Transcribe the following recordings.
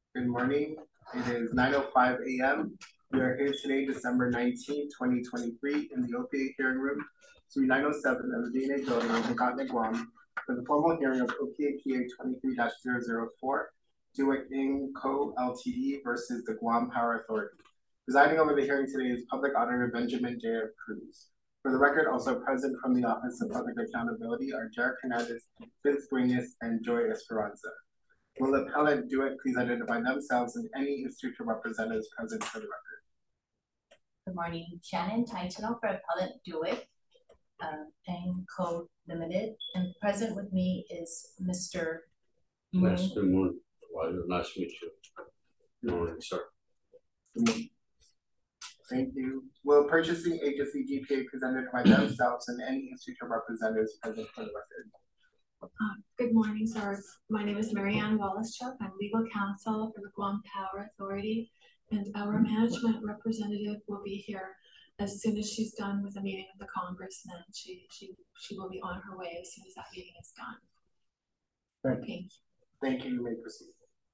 Good morning. It is 9:05 a.m. We are here today, December 19, 2023, in the OPA hearing room, Suite 907 of the DNA building in Hecate, Guam, for the formal hearing of OPA PA 23-004, Duick Ing Co. Ltd. versus the Guam Power Authority. Presiding over the hearing today is Public Auditor Benjamin J. Cruz. For the record, also present from the Office of Public Accountability are Jared Hernandez, Vince Duenas, and Joy Esperanza. Will the appellant Duick please identify themselves and any institutional representatives present for the record? Good morning, Shannon Taitano for appellant Duick Ing Co. Limited, and present with me is Mr. Moon. Mr. Moon, nice to meet you. Good morning, sir. Good morning. Thank you. Will purchasing agency GPA present identify themselves and any institutional representatives present for the record? Good morning, sir. My name is Marianne Wallace-Chuck. I'm legal counsel for the Guam Power Authority, and our management representative will be here as soon as she's done with the meeting of the congressman. She will be on her way as soon as that meeting is done. Thank you. Thank you. You may proceed.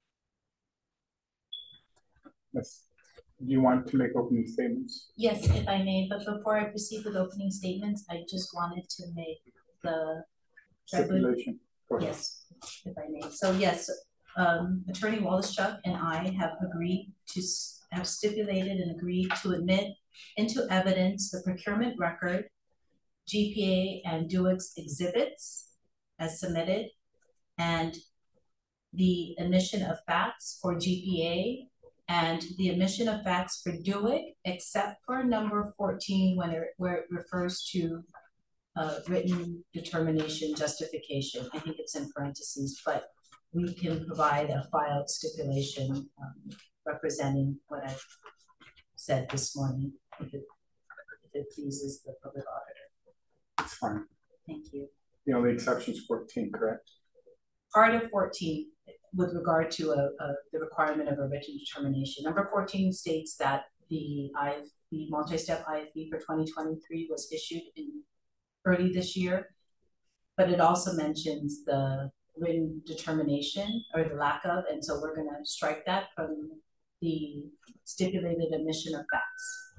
Yes. Do you want to make opening statements? Yes, if I may, but before I proceed with opening statements, I just wanted to make the Stipulation. Yes, if I may. So yes, Attorney Wallace-Chuck and I have stipulated and agreed to admit into evidence the procurement record, GPA and Duick's exhibits as submitted, and the admission of facts for GPA and the admission of facts for Duick, except for number 14 where it refers to written determination justification. I think it's in parentheses, but we can provide a filed stipulation representing what I said this morning, if it pleases the public auditor. It's fine. Thank you. The only exception is 14, correct? Part of 14 with regard to the requirement of a written determination. Number 14 states that the multi-step IFB for 2023 was issued in early this year, but it also mentions the written determination or the lack of, and so we're going to strike that from the stipulated admission of facts.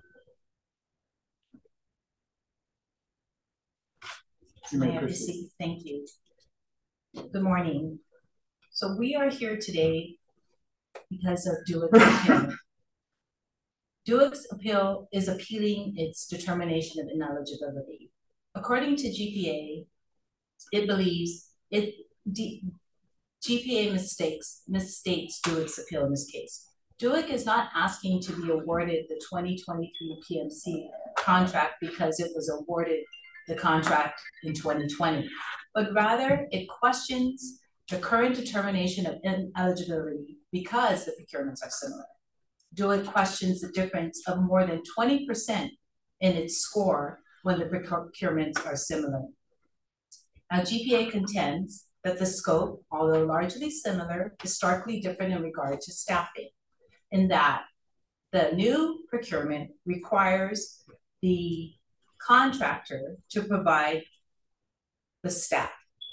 May I proceed? Thank you. Good morning. So we are here today because of Duick's appeal. Duick's appeal is appealing its determination of ineligibility. According to GPA, it believes GPA misstates Duick's appeal in this case. Duick is not asking to be awarded the 2023 PMC contract because it was awarded the contract in 2020, but rather it questions the current determination of ineligibility because the procurements are similar. Duick questions the difference of more than 20% in its score when the procurements are similar. Now, GPA contends that the scope, although largely similar, is starkly different in regard to staffing, in that the new procurement requires the contractor to provide the staff.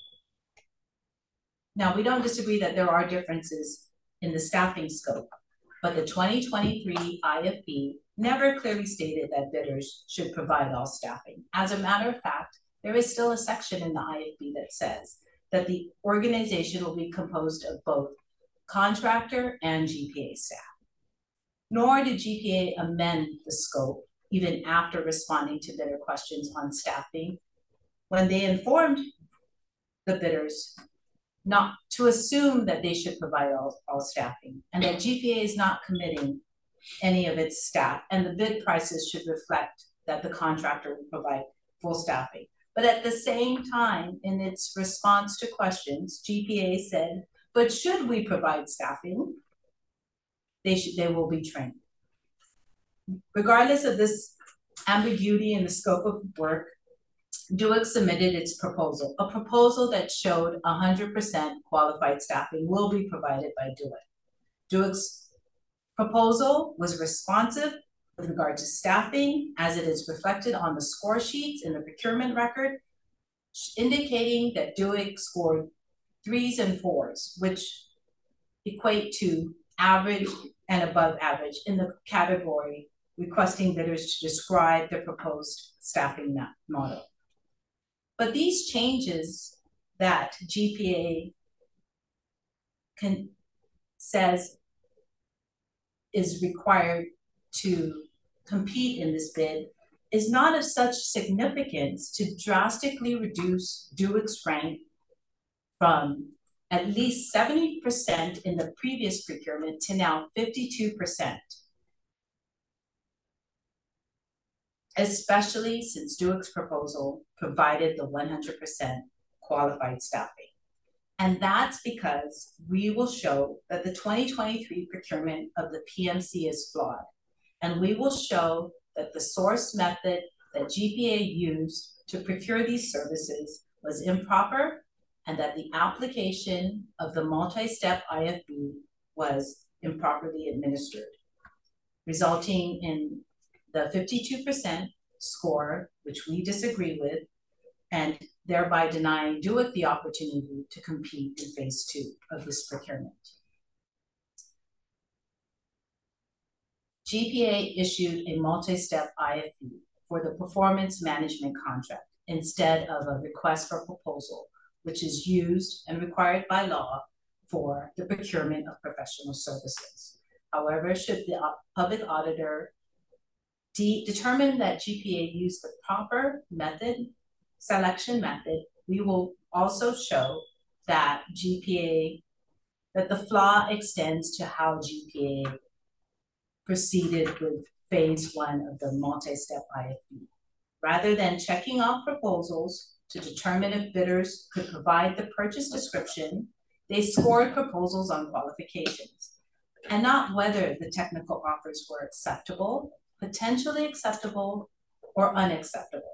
Now, we don't disagree that there are differences in the staffing scope, but the 2023 IFB never clearly stated that bidders should provide all staffing. As a matter of fact, there is still a section in the IFB that says that the organization will be composed of both contractor and GPA staff. Nor did GPA amend the scope even after responding to bidder questions on staffing, when they informed the bidders not to assume that they should provide all staffing, and that GPA is not committing any of its staff, and the bid prices should reflect that the contractor will provide full staffing. But at the same time, in its response to questions, GPA said, but should we provide staffing, they will be trained. Regardless of this ambiguity in the scope of work, Duick submitted its proposal, a proposal that showed 100% qualified staffing will be provided by Duick. Duick's proposal was responsive with regard to staffing, as it is reflected on the score sheets in the procurement record, indicating that Duick scored 3s and 4s, which equate to average and above average in the category requesting bidders to describe the proposed staffing model. But these changes that GPA says is required to compete in this bid is not of such significance to drastically reduce DUIC's rank from at least 70% in the previous procurement to now 52%. Especially since DUIC's proposal provided the 100% qualified staffing. And that's because we will show that the 2023 procurement of the PMC is flawed. And we will show that the source method that GPA used to procure these services was improper and that the application of the multi-step IFB was improperly administered, resulting in the 52% score, which we disagree with, and thereby denying DUIC the opportunity to compete in phase 2 of this procurement. GPA issued a multi-step IFB for the performance management contract instead of a request for proposal, which is used and required by law for the procurement of professional services. However, should the public auditor determine that GPA used the proper selection method, we will also show that the flaw extends to how GPA proceeded with phase 1 of the multi-step IFB. Rather than checking off proposals to determine if bidders could provide the purchase description, they scored proposals on qualifications and not whether the technical offers were acceptable, potentially acceptable, or unacceptable.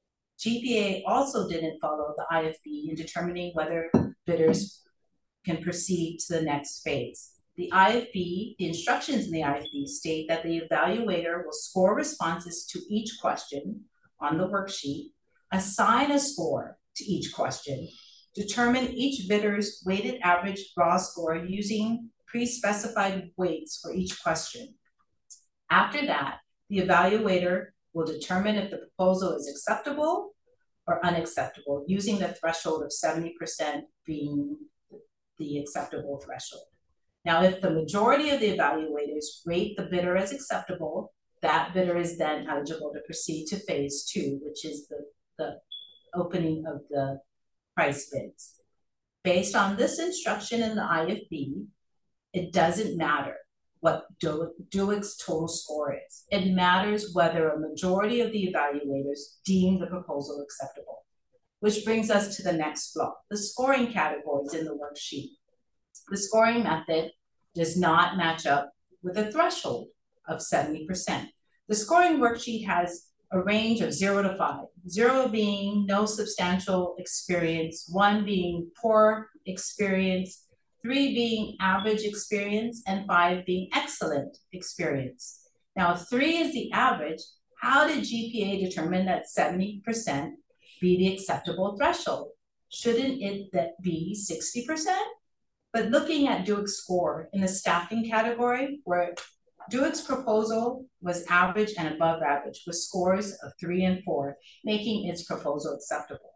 GPA also didn't follow the IFB in determining whether bidders can proceed to the next phase. The instructions in the IFB state that the evaluator will score responses to each question on the worksheet, assign a score to each question, determine each bidder's weighted average raw score using pre-specified weights for each question. After that, the evaluator will determine if the proposal is acceptable or unacceptable, using the threshold of 70% being the acceptable threshold. Now, if the majority of the evaluators rate the bidder as acceptable, that bidder is then eligible to proceed to phase 2, which is the opening of the price bids. Based on this instruction in the IFB, it doesn't matter what DUIC's total score is. It matters whether a majority of the evaluators deem the proposal acceptable. Which brings us to the next flaw, the scoring categories in the worksheet. The scoring method does not match up with a threshold of 70%. The scoring worksheet has a range of 0 to 5, 0 being no substantial experience, 1 being poor experience, 3 being average experience, and 5 being excellent experience. Now, if 3 is the average, how did GPA determine that 70% be the acceptable threshold? Shouldn't it be 60%? But looking at DUIC's score in the staffing category, where DUIC's proposal was average and above average, with scores of 3 and 4, making its proposal acceptable.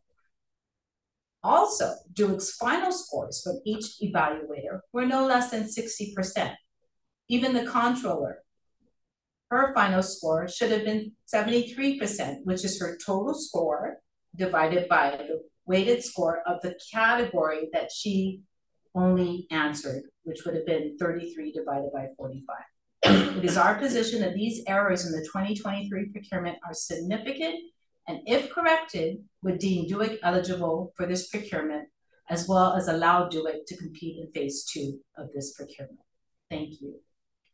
Also, DUIC's final scores from each evaluator were no less than 60%. Even the controller, her final score should have been 73%, which is her total score divided by the weighted score of the category that she only answered, which would have been 33 divided by 45. It is our position that these errors in the 2023 procurement are significant and, if corrected, would deem DUIC eligible for this procurement, as well as allow DUIC to compete in phase 2 of this procurement. Thank you.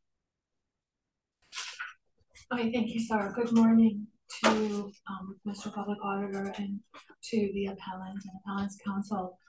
Okay, thank you, Sarah. Good morning to Mr. Public Auditor and to the appellant and appellant's counsel.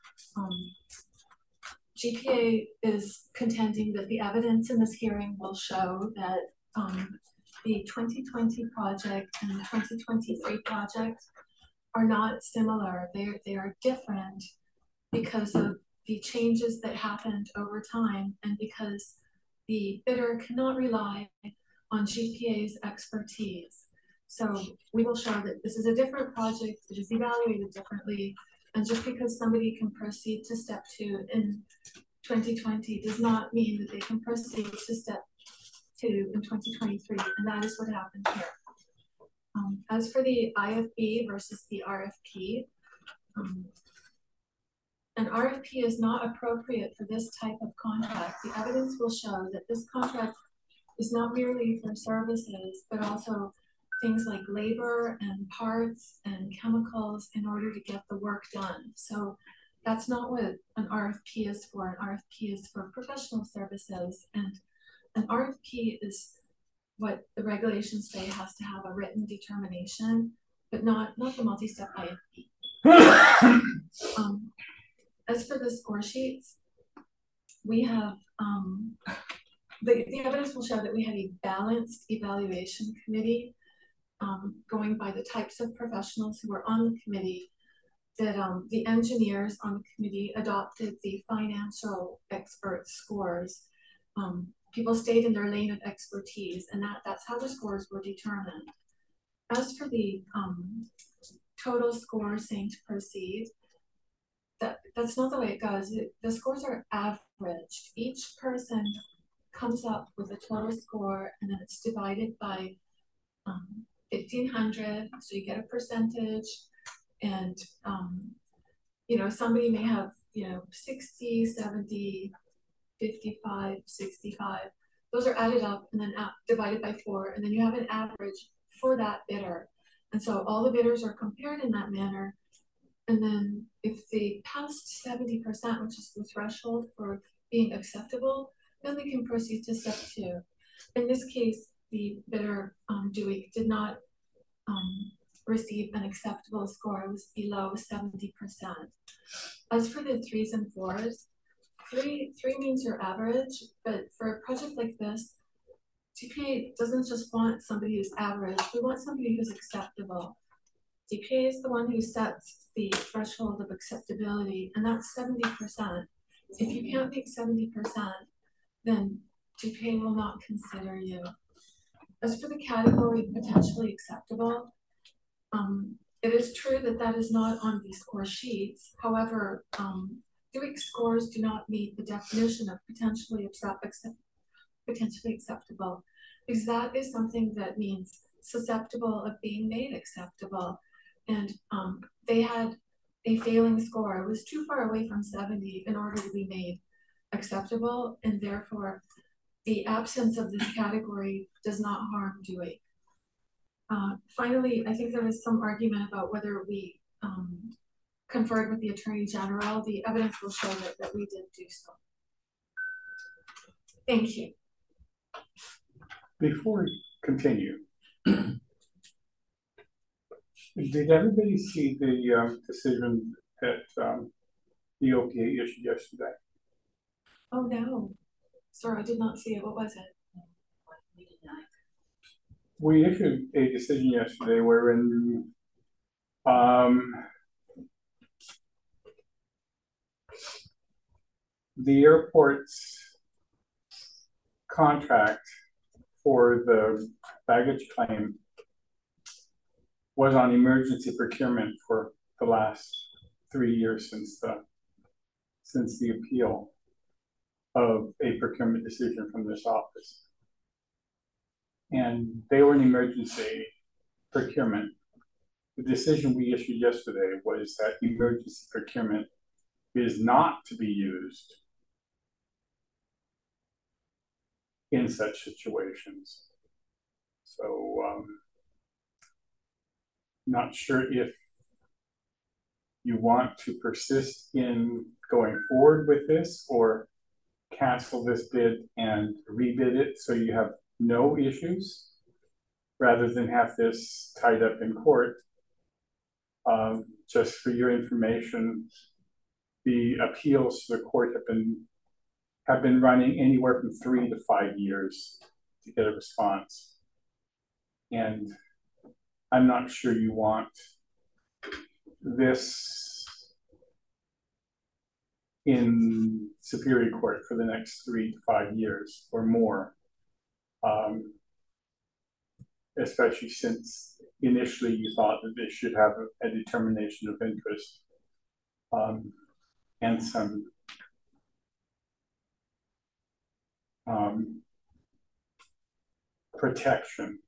GPA is contending that the evidence in this hearing will show that the 2020 project and the 2023 project are not similar. They are different because of the changes that happened over time and because the bidder cannot rely on GPA's expertise. So we will show that this is a different project, it is evaluated differently, and just because somebody can proceed to step 2 in 2020 does not mean that they can proceed to step 2 in 2023, and that is what happened here. As for the IFB versus the RFP, an RFP is not appropriate for this type of contract. The evidence will show that this contract is not merely for services, but also things like labor and parts and chemicals in order to get the work done. So that's not what an RFP is for. An RFP is for professional services, and an RFP is what the regulations say has to have a written determination, but not the multi-step IFP. As for the score sheets, we have, the evidence will show that we had a balanced evaluation committee, going by the types of professionals who were on the committee, that the engineers on the committee adopted the financial expert scores. People stayed in their lane of expertise, and that's how the scores were determined. As for the total score saying to proceed, that's not the way it goes. The scores are averaged. Each person comes up with a total score, and then it's divided by 1,500, so you get a percentage, and somebody may have 60, 70, 55, 65. Those are added up and then divided by 4, and then you have an average for that bidder. And so all the bidders are compared in that manner. And then if they passed 70%, which is the threshold for being acceptable, then they can proceed to step 2. In this case, the bidder, Dewey, did not receive an acceptable score. It was below 70%. As for the 3s and 4s, 3 means your average, but for a project like this, GPA doesn't just want somebody who's average, we want somebody who's acceptable. GPA is the one who sets the threshold of acceptability, and that's 70%. If you can't make 70%, then GPA will not consider you. As for the category potentially acceptable, it is true that that is not on the score sheets. However, Dewick scores do not meet the definition of potentially acceptable, because that is something that means susceptible of being made acceptable. And they had a failing score. It was too far away from 70 in order to be made acceptable, and therefore the absence of this category does not harm Dewey. Finally, I think there was some argument about whether we conferred with the Attorney General. The evidence will show that we did do so. Thank you. Before we continue, did everybody see the decision that the OPA issued yesterday? Oh no, sorry, I did not see it. What was it? We issued a decision yesterday wherein the airport's contract for the baggage claim was on emergency procurement for the last 3 years since the appeal of a procurement decision from this office. And they were an emergency procurement. The decision we issued yesterday was that emergency procurement is not to be used in such situations. So not sure if you want to persist in going forward with this or cancel this bid and rebid it so you have no issues rather than have this tied up in court. Just for your information, the appeals to the court have been running anywhere from 3 to 5 years to get a response. And I'm not sure you want this in Superior Court for the next 3 to 5 years or more. Especially since initially you thought that they should have a determination of interest and some protection.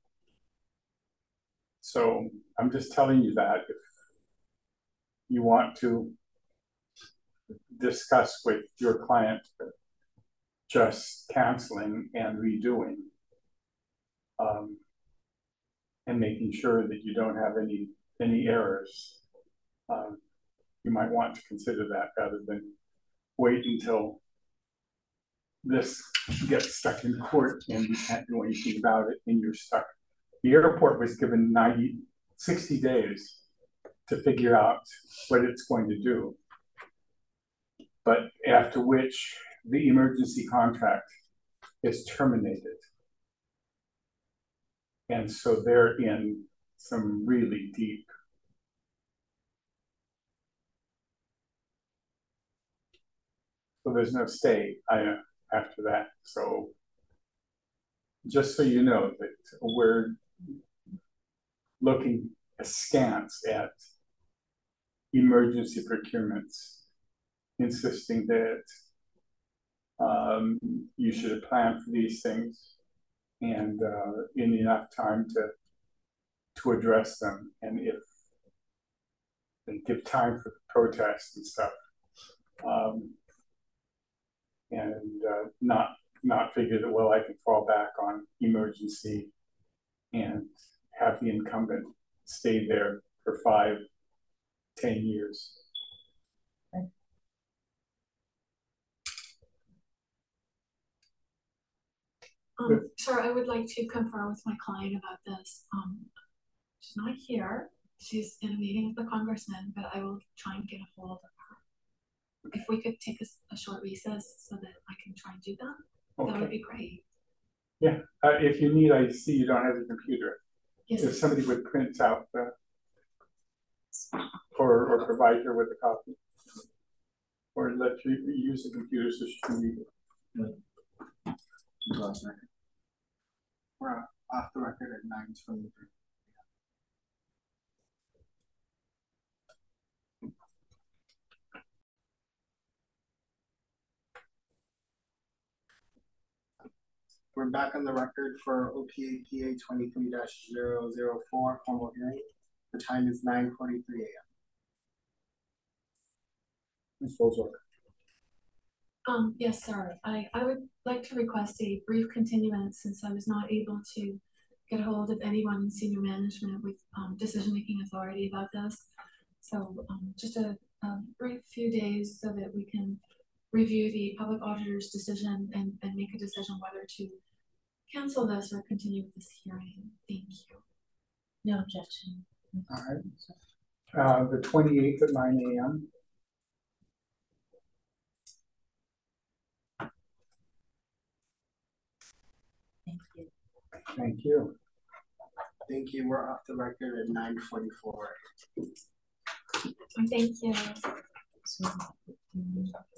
So I'm just telling you that if you want to discuss with your client just canceling and redoing, and making sure that you don't have any errors, you might want to consider that rather than wait until this gets stuck in court and you can't do anything about it and you're stuck. The airport was given 60 days to figure out what it's going to do, but after which the emergency contract is terminated. And so they're in some really deep so there's no stay after that. So just so you know that we're looking askance at emergency procurements, insisting that you should plan for these things and in enough time to address them, and if they give time for the protests and stuff, and not figure that, well, I can fall back on emergency and have the incumbent stay there for 5, 10 years. Sir, I would like to confer with my client about this. She's not here. She's in a meeting with the congressman, but I will try and get a hold of her. If we could take a short recess so that I can try and do that, okay, that would be great. Yeah, if you need, I see you don't have a computer. Yes. If somebody would print out or provide her with a copy, or let you use the computer so she can read it. We're off the record at 9:23. We're back on the record for OPAPA 23-004 formal hearing. The time is 9:43 a.m. Ms. Bozorg. Yes, sir. I would like to request a brief continuance since I was not able to get a hold of anyone in senior management with decision-making authority about this. So just a brief few days so that we can review the public auditor's decision and make a decision whether to cancel this or continue with this hearing. Thank you. No objection. All right. The 28th at 9 a.m. Thank you. Thank you. Thank you. We're off the record at 9:44. Thank you. So,